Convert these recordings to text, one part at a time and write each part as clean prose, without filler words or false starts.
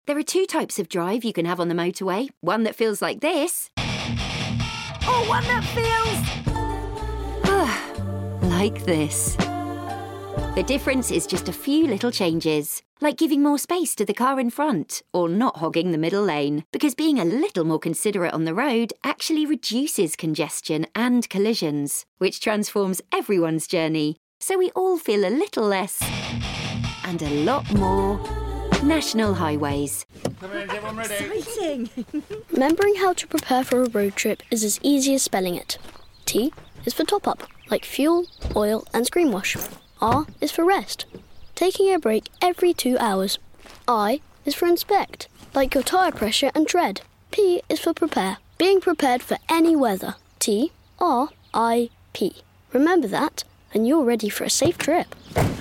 There are two types of drive you can have on the motorway. One that feels like this. Or one that feels... like this. The difference is just a few little changes, like giving more space to the car in front, or not hogging the middle lane, because being a little more considerate on the road actually reduces congestion and collisions, which transforms everyone's journey, so we all feel a little less and a lot more National Highways. Exciting! Remembering how to prepare for a road trip is as easy as spelling it. T is for top up, like fuel, oil and screen wash. R is for rest, taking a break every 2 hours. I is for inspect, like your tyre pressure and tread. P is for prepare, being prepared for any weather. T, R, I, P. Remember that, and you're ready for a safe trip.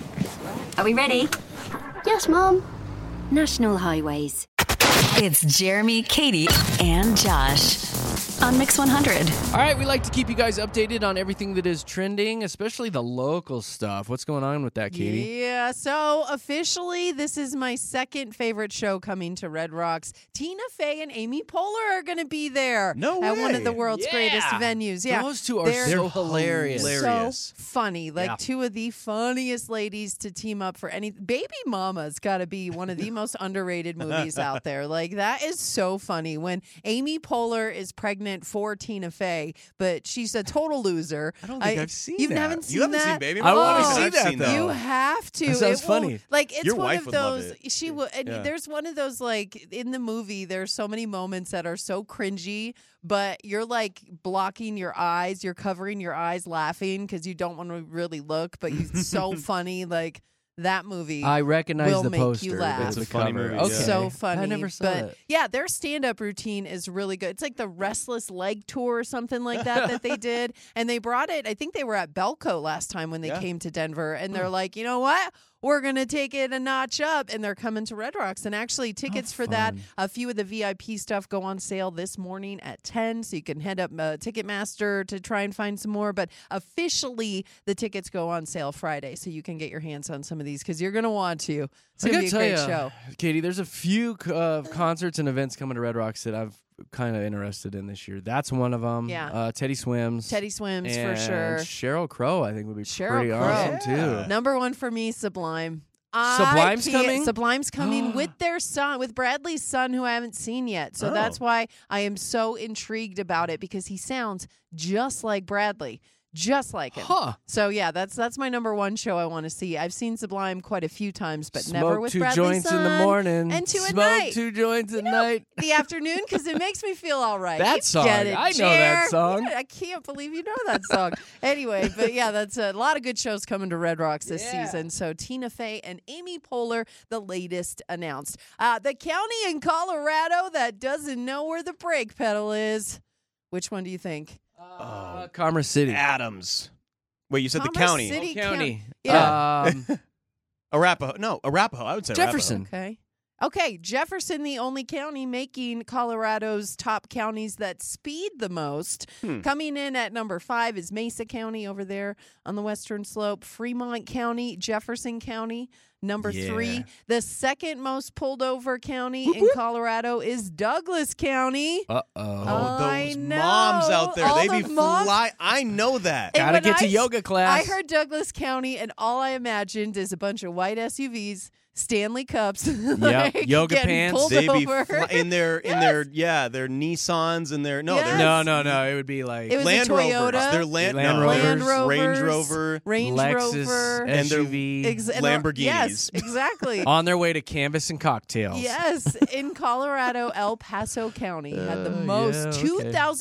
Are we ready? Yes, Mum. National Highways. It's Jeremy, Katie, and Josh on Mix 100. All right, we like to keep you guys updated on everything that is trending, especially the local stuff. What's going on with that, Katie? Yeah, so officially, this is my second favorite show coming to Red Rocks. Tina Fey and Amy Poehler are going to be there at one of the world's greatest venues. Yeah, those two are so hilarious. So funny. Like two of the funniest ladies to team up for any. Baby Mama's got to be one of the most underrated movies out there. Like, that is so funny when Amy Poehler is pregnant for Tina Fey, but she's a total loser. I don't think I've seen that. You haven't seen You haven't that? seen Baby I Mama? want to Oh, see I've that, seen though. You have to. That sounds funny. Like, it's Your one wife of would love those. it. She will. And there's one of those, like, in the movie. There's so many moments that are so cringy, but you're like blocking your eyes. You're covering your eyes, laughing because you don't want to really look. But it's so funny. Like, that movie. I recognize will the make poster. you laugh. It's a funny cover. movie, Okay. yeah. So funny. I never saw but it. yeah, their stand-up routine is really good. It's like the Restless Leg Tour or something like that they did. And they brought it, I think they were at Belco last time when they came to Denver. And they're like, you know what? We're going to take it a notch up. And they're coming to Red Rocks. And actually, tickets for that, a few of the VIP stuff go on sale this morning at 10. So you can head up Ticketmaster to try and find some more. But officially, the tickets go on sale Friday. So you can get your hands on some of these because you're going to want to. It's going to be a great show. Katie, there's a few concerts and events coming to Red Rocks that I've kind of interested in this year. That's one of them. Yeah. Teddy Swims. Teddy Swims, and for sure. Sheryl Crow, I think, would be Sheryl pretty Crow. awesome, too. Number one for me, Sublime. Sublime's coming? Sublime's coming with their son, with Bradley's son, who I haven't seen yet. So that's why I am so intrigued about it, because he sounds just like Bradley. Just like him. Huh. So yeah, that's my number one show I want to see. I've seen Sublime quite a few times, but Smoke never with 2 Bradley's joints son. in the morning. And 2 at Smoke night. 2 joints at night. The afternoon, because it makes me feel all right. That You song. get it, I know that Jer. song. I can't believe you know that song. Anyway, but yeah, that's a lot of good shows coming to Red Rocks this season. So Tina Fey and Amy Poehler, the latest announced. The county in Colorado that doesn't know where the brake pedal is. Which one do you think? Commerce City. Adams. Wait, you said Commerce the county. City County. Yeah. Arapahoe. No, Arapahoe. I would say Jefferson. Okay, Jefferson, the only county making Colorado's top counties that speed the most. Coming in at number 5 is Mesa County over there on the western slope. Fremont County, Jefferson County. Number 3, the second most pulled over county in Colorado is Douglas County. Uh-oh. Oh, those know. moms out there. All They the be moms. fly. I know that. And Gotta when get to I- yoga class. I heard Douglas County, and all I imagined is a bunch of white SUVs, Stanley Cups, like, yoga getting pants. pulled They be over. in their their Nissans and their Yes. No. It would be like It was Land a Toyota. Rovers. They're Land Rovers. Range Rover, Range Lexus Rover, and their SUV and Lamborghinis. Yes, exactly. on their way to canvas and cocktails. Yes, in Colorado, El Paso County had the most, yeah, okay.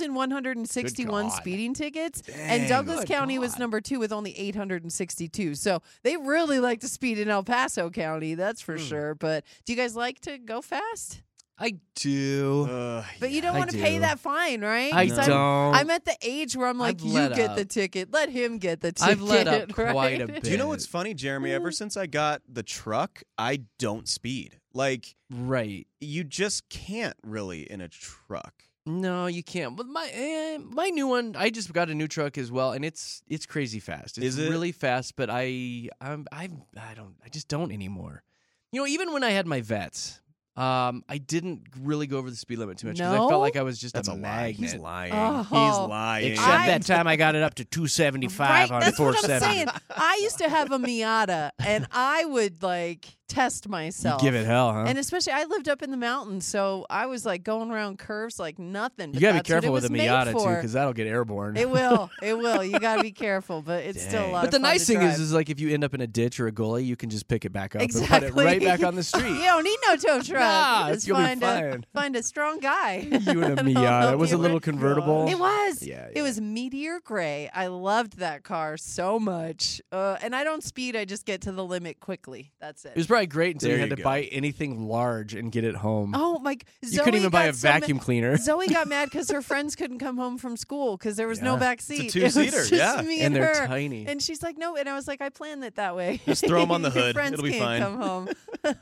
2,161 Good God. speeding tickets, and Douglas County was number 2 with only 862. So they really like to speed in El Paso County, that's for sure. But do you guys like to go fast? I do. But you don't I want to pay do. that fine, right? I 'Cause don't. I'm at the age where I'm like, I've you let get up. the ticket. Let him get the ticket. I've let up right? quite a bit. Do you know what's funny, Jeremy? Ever since I got the truck, I don't speed. Like, Right. you just can't really in a truck. No, you can't. But my new one, I just got a new truck as well, and it's crazy fast. It's Is it? really fast, but I just don't anymore. You know, even when I had my vets, I didn't really go over the speed limit too much because No? I felt like I was just That's a a lie. magnet. He's lying. Oh. He's lying. Except that time I got it up to 275 Right, on that's what I'm 470. saying. I used to have a Miata, and I would test You myself. give it hell, huh? And especially, I lived up in the mountains, so I was going around curves like nothing. You but gotta be that's what careful it with a was made Miata too, for. because that'll get airborne. It will. It will. You gotta be careful, but it's still a Dang. lot But of the fun nice to thing drive. is like if you end up in a ditch or a gully, you can just pick it back up and Exactly. put it right back on the street. You don't need no tow truck. Nah, You just you'll be find fine. find a strong guy. You and a That'll Miata. help It was you a little with- convertible. It was. Yeah, It was meteor gray. I loved that car so much. And I don't speed. I just get to the limit quickly. That's it. It was probably great until There you had you to go. buy anything large and get it home. Oh my! you couldn't even buy a vacuum cleaner. Zoe got mad because her friends couldn't come home from school because there was no Yeah. back It's seat. a It was two-seater, just yeah. me And and they're her. tiny. And she's like, no. And I was like, I planned it that way. Just throw 'em on the Your hood. friends It'll be can't fine. come home.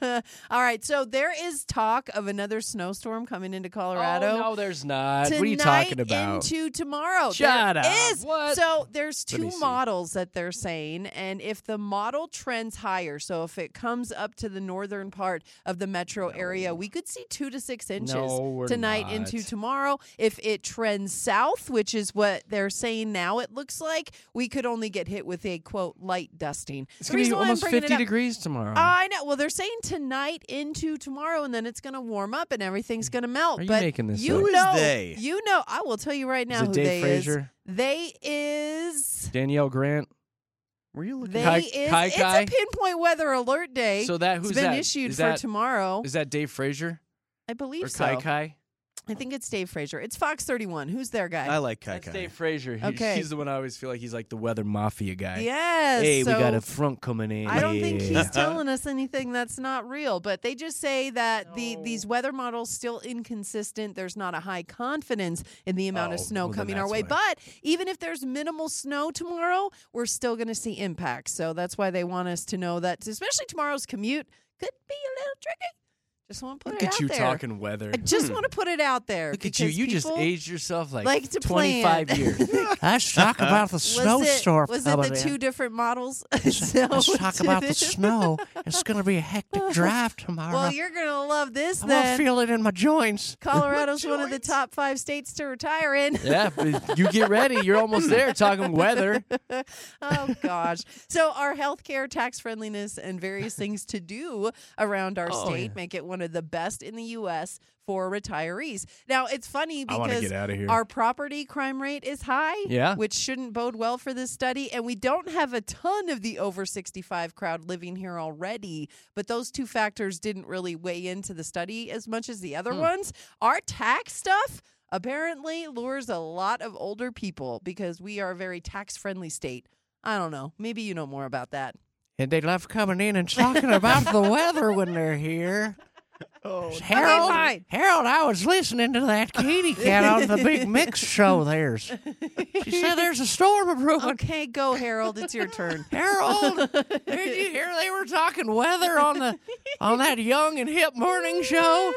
All right. So there is talk of another snowstorm coming into Colorado. Oh, no, there's not. Tonight What are you talking about? into tomorrow. Shut There up. is. What? So there's Let me two see. models that they're saying, and if the model trends higher, so if it comes up to the northern part of the metro area, we could see 2 to 6 inches No, we're tonight not. into tomorrow. If it trends south, which is what they're saying now, it looks like we could only get hit with a quote light dusting. It's The going to reason be why I'm almost bringing it 50 up- degrees tomorrow. I know. Well, they're saying tonight into tomorrow, and then it's going to warm up and everything's going to melt. Are you but making this you up? Who is know, they? you know. I will tell you right now is it who Dave they Frazier? is. They is. Danielle Grant? Were you looking? They Kai- is. Kai It's Kai? a pinpoint weather alert day. So that who's it's been that? issued Is for that- tomorrow. Is that Dave Frazier I believe or so. Kai Kai? I think it's Dave Frazier. It's Fox 31. Who's their guy? I like Kai That's Kai. Dave Frazier. Okay. He's the one I always feel like he's like the weather mafia guy. Yes. Hey, so we got a front coming in. I don't think Yeah. he's telling us anything that's not real, but they just say that these weather models still inconsistent. There's not a high confidence in the amount of Oh, snow well, then coming our that's way. why. But even if there's minimal snow tomorrow, we're still going to see impacts. So that's why they want us to know that, especially tomorrow's commute could be a little tricky. Just want to put Look it at out you there. talking weather. I just want to put it out there. Look at you. because You just people aged yourself like like to 25 plan. years. Let's talk about the Was snowstorm. it the two different models? So Let's talk about the it- snow. It's going to be a hectic drive tomorrow. Well, you're going to love this I'm going to then. feel it in my joints. Colorado's one of the top 5 states to retire in. Yeah, but you get ready. You're almost there talking weather. Oh, gosh. So, our healthcare, tax friendliness, and various things to do around our state make it one of the best in the U.S. for retirees. Now, it's funny I wanna because get outta here. our property crime rate is high, Yeah. which shouldn't bode well for this study. And we don't have a ton of the over 65 crowd living here already. But those two factors didn't really weigh into the study as much as the other ones. Our tax stuff apparently lures a lot of older people because we are a very tax-friendly state. I don't know. Maybe you know more about that. And they love coming in and talking about the weather when they're here. Harold, fine. Harold, I was listening to that Katie Cat on the Big Mix show. She said there's a storm brewing. Okay, go, Harold. It's your turn. Harold, did you hear they were talking weather on that young and hip morning show?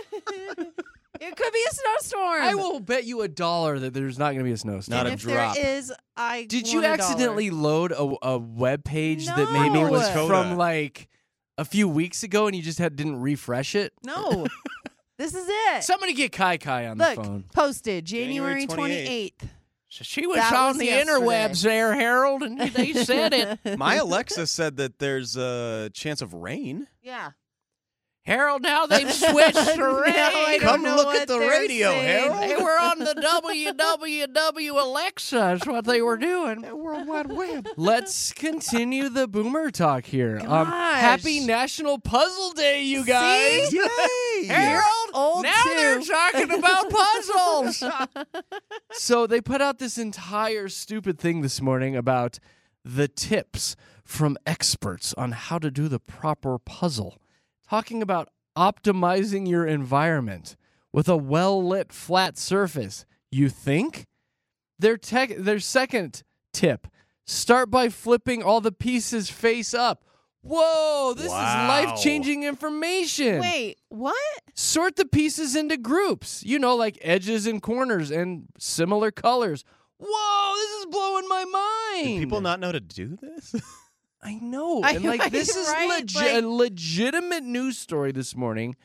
It could be a snowstorm. I will bet you $1 that there's not going to be a snowstorm. Not and a if drop. there is, I Did you want $1. accidentally load a web page that maybe No. was Coda. from like a few weeks ago and you just didn't refresh it? No. This is it. Somebody get Kai Kai on Look, the phone. posted January January 28th. So she was That on was the yesterday. interwebs there, Harold, and they said it. My Alexa said that there's a chance of rain. Yeah. Harold, now they've switched to No, I rain. don't Come know look what at the they're radio, saying. Harold. They were on the www Alexa is what they were doing. World Wide Web. Let's continue the boomer talk here. Gosh. Happy National Puzzle Day, you guys. Yay! Harold, old now too. they're talking about puzzles. So they put out this entire stupid thing this morning about the tips from experts on how to do the proper puzzle, talking about optimizing your environment with a well-lit flat surface. You think? Their second tip, start by flipping all the pieces face up. Whoa, this Wow. is life-changing information. Wait, what? Sort the pieces into groups, like edges and corners and similar colors. Whoa, this is blowing my mind. Do people not know to do this? I know. I- And this is right, a legitimate news story this morning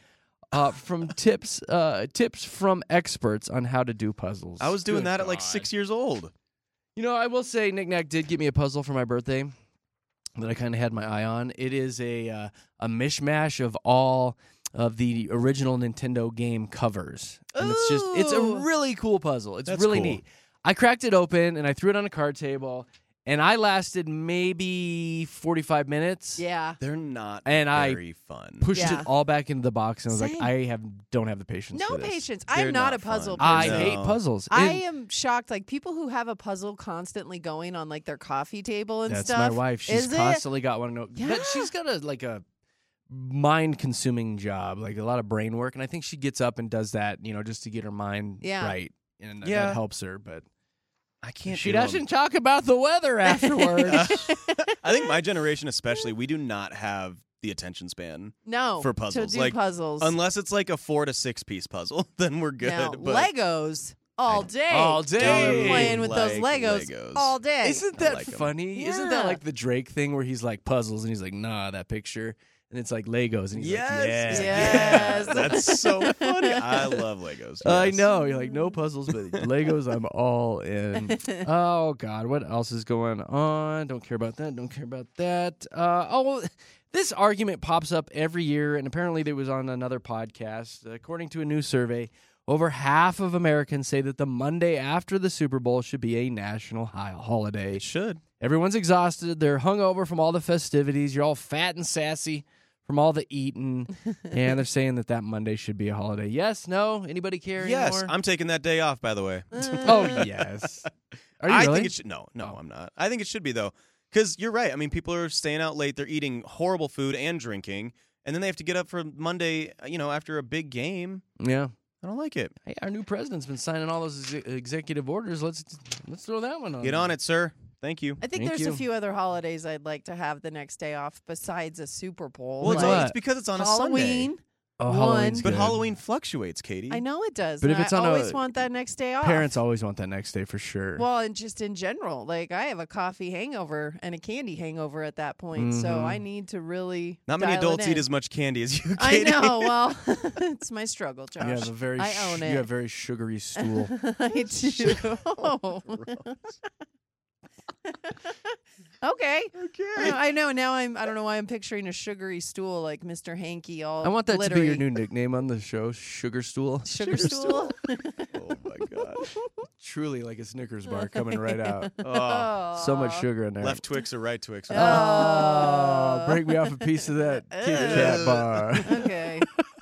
from tips from experts on how to do puzzles. I was doing Good that at God. like 6 years old. You know, I will say Knick Knack did get me a puzzle for my birthday that I kind of had my eye on. It is a mishmash of all of the original Nintendo game covers. And it's a really cool puzzle. It's really cool. neat. I cracked it open and I threw it on a card table, and I lasted maybe 45 minutes. Yeah. They're not And very fun. Pushed Yeah. it all back into the box, and I was Same. like, I don't have the patience No for this. patience. They're I'm not a not puzzle fun. I person. hate puzzles. I And am shocked. Like people who have a puzzle constantly going on like their coffee table and that's stuff. my wife. She's Is it? constantly got one. Yeah. She's got a mind-consuming job, like a lot of brain work, and I think she gets up and does that, just to get her mind right, and Yeah. that helps her. But I can't. she do 'em. doesn't talk about the weather afterwards. I think my generation, especially, we do not have the attention span No. for puzzles. To do Like, puzzles. unless it's like a 4 to 6 piece puzzle, then we're good. Now, but Legos all day. All day. You're playing with those Like Legos, Legos. all day. Isn't I that like 'em. funny? Isn't that Yeah. like the Drake thing where he's like puzzles and he's like, nah, that picture, and it's like Legos, and he's Yes, like, yeah. Yes. That's so funny. I love Legos. I yes. know. You're like, no puzzles, but Legos, I'm all in. Oh, God. What else is going on? Don't care about that. Don't care about that. This argument pops up every year, and apparently it was on another podcast. According to a new survey, over half of Americans say that the Monday after the Super Bowl should be a national holiday. It should. Everyone's exhausted. They're hungover from all the festivities. You're all fat and sassy from all the eating, and they're saying that Monday should be a holiday. Yes? No? Anybody care Yes, anymore? I'm taking that day off, by the way. Oh, yes. Are you I really? think it should. No, I'm not. I think it should be, though. Because you're right. I mean, people are staying out late. They're eating horrible food and drinking. And then they have to get up for Monday, after a big game. Yeah. I don't like it. Hey, our new president's been signing all those executive orders. Let's throw that one on. Get on it, sir. Thank you. I think Thank there's you. a few other holidays I'd like to have the next day off besides a Super Bowl. Well, Like it's because it's on a Sunday. Halloween. Oh, One. Halloween's But good. Halloween fluctuates, Katie. I know it does. But and if it's I on a- always want that next day off. Parents always want that next day for sure. Well, and just in general, like I have a coffee hangover and a candy hangover at that point, so Mhm. I need to really. Not many dial it adults in. eat as much candy as you, I Katie. know. Well, it's my struggle, Josh. you have a very I own it. you have very sugary stool. I do. Okay. I know. Now I don't know why I'm picturing a sugary stool like Mr. Hanky all I want that glittery. to be your new nickname on the show, Sugar Stool. Sugar stool. Oh my god. Truly like a Snickers bar coming right out. Oh, So much sugar in there. left Twix or right Twix? Oh, break me off a piece of that Kit Kat bar. Okay.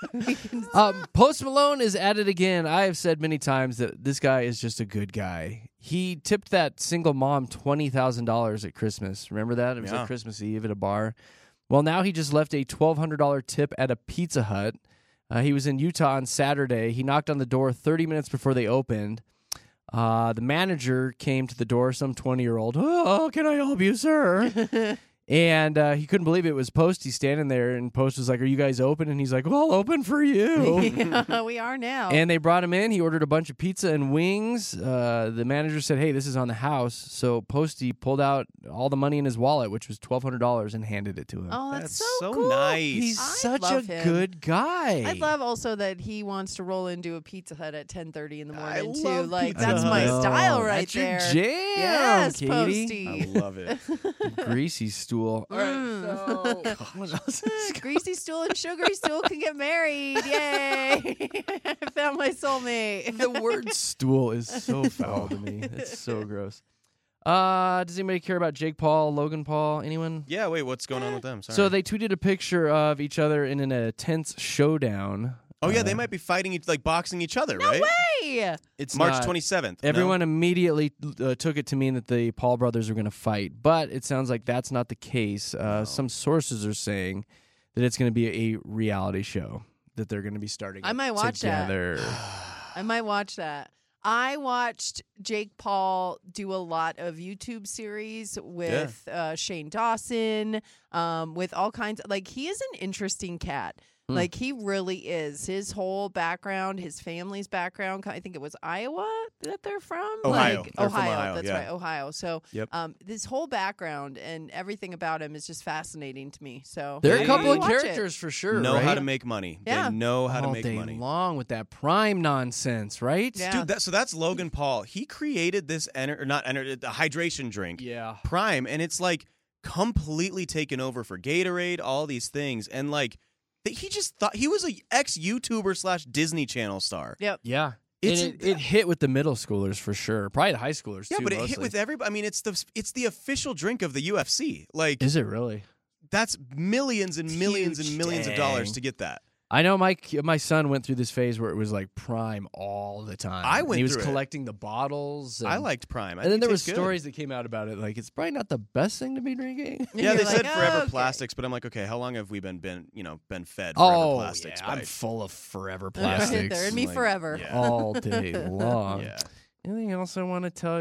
Post Malone is at it again. I have said many times that this guy is just a good guy. He tipped that single mom $20,000 at Christmas. Remember that? It was Yeah. like Christmas Eve at a bar. Well, now he just left a $1,200 tip at a Pizza Hut. He was in Utah on Saturday. He knocked on the door 30 minutes before they opened. The manager came to the door, some 20-year-old. Oh, can I help you, sir? And he couldn't believe it was Post. He's standing there, and Post was like, "Are you guys open?" And he's like, "Well, open for you." Yeah, we are now. And they brought him in. He ordered a bunch of pizza and wings. The manager said, "Hey, this is on the house." So Posty pulled out all the money in his wallet, which was $1,200, and handed it to him. oh, that's so cool. nice. He's I such a love him. good guy. I love also that he wants to roll into a Pizza Hut at 10:30 in the I morning too. love Like Pizza that's Hut. my No, style right that's your there. jam, Yes, Katie. Posty. I love it. Greasy stool. All right, Mm. so what else is Greasy stool and sugary stool can get married. Yay! I found my soulmate. the word stool is so foul to me. It's so gross. Does anybody care about Jake Paul, Logan Paul? Anyone? Yeah, wait, what's going on with them? Sorry. So they tweeted a picture of each other in a tense showdown. Oh yeah, they might be fighting like boxing each other, No right? way! It's March not. 27th. no? Everyone immediately took it to mean that the Paul brothers are going to fight, but it sounds like that's not the case. Some sources are saying that it's going to be a reality show that they're going to be starting. I might watch that. together. I might watch that. I watched Jake Paul do a lot of YouTube series with Shane Dawson, with all kinds of, like, he is an interesting cat. Like, he really is. His whole background, his family's background, I think it was Iowa that they're from? Ohio. Like, They're from Ohio. That's yeah. right, Ohio. So this whole background and everything about him is just fascinating to me. So There are a couple of watch it. characters for sure. Know right? how to make money. Yeah. They know how to All make day money. long with that Prime nonsense, right? Yeah. Dude, so that's Logan Paul. He created this the hydration drink, Yeah. Prime, and it's like completely taken over for Gatorade, all these things, and like he just thought he was a ex-YouTuber / Disney Channel star. Yep. Yeah. It hit with the middle schoolers for sure. Probably the high schoolers Yeah, too. but it mostly. hit with everybody. I mean, it's the official drink of the UFC. Like, Is it really? that's millions and millions and millions of dollars Dang. to get that. I know my son went through this phase where it was like Prime all the time. I went He was through it. collecting the bottles. And, I liked Prime. And then there were was stories that came out about it. Like, it's probably not the best thing to be drinking. Yeah, they You're said like, Forever okay. Plastics, but I'm like, okay, how long have we been fed Forever Oh, Plastics? yeah, I'm by- full of Forever They're Plastics. in me Like, forever. yeah. all day long. Yeah. Anything else I want to tell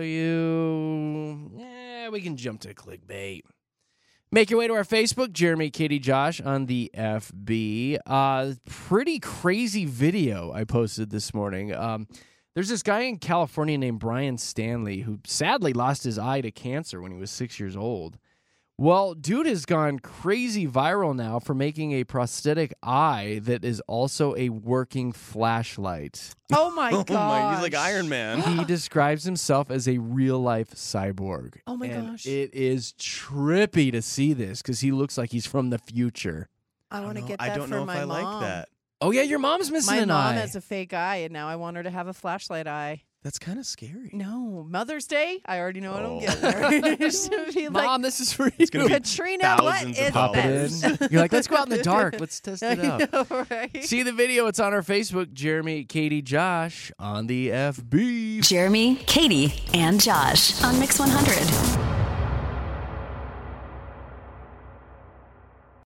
you? Yeah, we can jump to clickbait. Make your way to our Facebook, Jeremy, Katie, Josh on the FB. Pretty crazy video I posted this morning. There's this guy in California named Brian Stanley who sadly lost his eye to cancer when he was 6 years old. Well, dude has gone crazy viral now for making a prosthetic eye that is also a working flashlight. Oh my god! Oh my, he's like Iron Man. He describes himself as a real-life cyborg. Oh my And gosh. it is trippy to see this because he looks like he's from the future. I want to get I that don't for know if my I mom. like that. Oh, yeah, your mom's missing My an mom eye. has a fake eye, and now I want her to have a flashlight eye. That's kind of scary. No, Mother's Day. I already know what Oh. I'm getting her. She'll be like, Mom, this is for you. gonna be Katrina, what thousands is of Pop it this? in. You're like, let's go out in the dark. Let's test it out. I know, right? See the video. It's on our Facebook, Jeremy, Katie, Josh on the FB. Jeremy, Katie, and Josh on Mix 100.